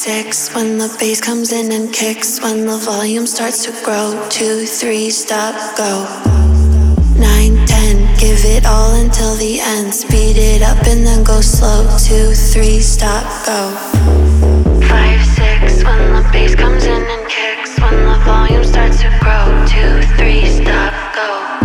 6, when the bass comes in and kicks, when the volume starts to grow. 2, 3, stop, go. 9, 10, give it all until the end. Speed it up and then go slow. 2, 3, stop, go. 5, 6, when the bass comes in and kicks, when the volume starts to grow. 2, 3, stop, go.